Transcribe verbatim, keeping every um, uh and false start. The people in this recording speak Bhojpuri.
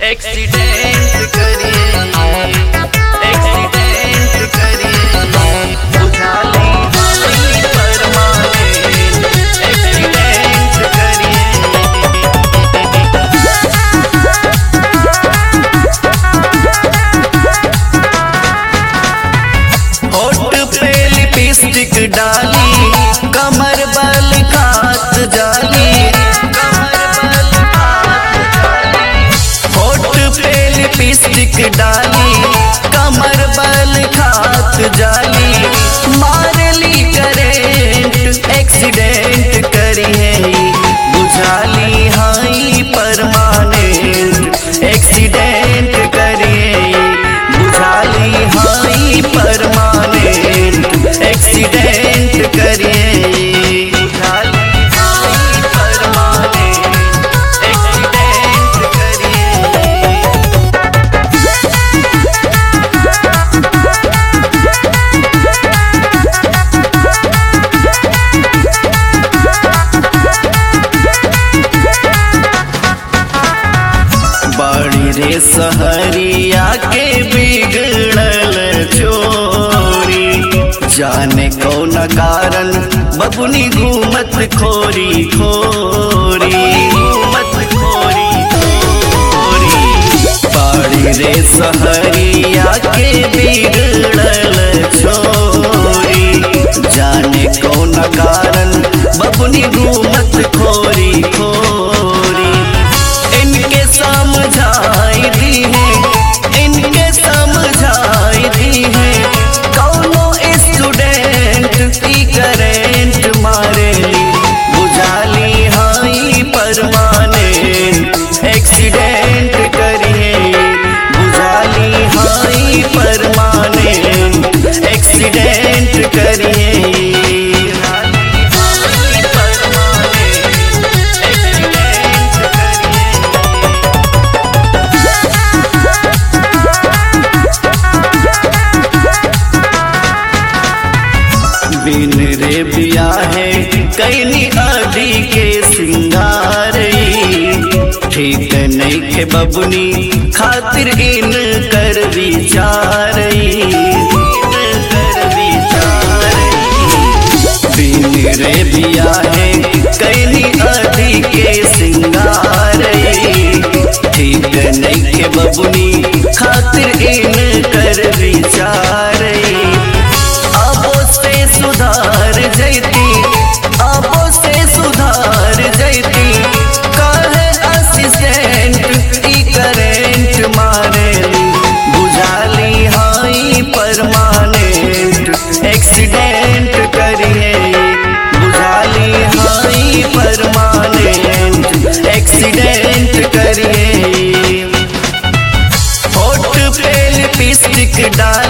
एक्सीडेंट करिए एक्सीडेंट करिए बुझाली हाई परमानेंट एक्सीडेंट करिए। होठ पे लिपस्टिक डाली कमर बल खात जाली लिपस्टिक डाली कमर बल खात जाली मारली करेंट एक्सीडेंट करी है बुझाली हाई परमानेंट एक्सीडेंट करी बुझाली हाई परमानेंट एक्सीडेंट करी रे सहरिया के बिगड़ल छोरी जाने कौन कारण बबुनी घूमत खोरी खोरी घूमत खोरी खोरी बाड़ी रे सहरिया के बिगड़ल छोरी जाने कौन कारण बबुनी घूमत खोरी खोरी इनके समझाई दी है इनके समझाई दी है कौनो स्टूडेंट की करेंट मारेली बुझाली हाई परमानेंट एक्सीडेंट करिए बुझाली हाई परमानेंट एक्सीडेंट करिए। बिन रे बिया है कैनी आदि के सिंगार ठीक नहीं खे बबुनी खातिर इन कर विचार कर विचार बिन रे बिया है कैनी आदि के सिंगार ठीक नहीं खे बबुनी खातिर इन कर विचार सुधार जैती आपो से सुधार जैती काहे असिस्टेंट ई करेंट मारेली बुझाली हाई परमानेंट एक्सीडेंट करिए बुझाली हाई परमानेंट एक्सीडेंट करिए। होठ पे लिपस्टिक डाली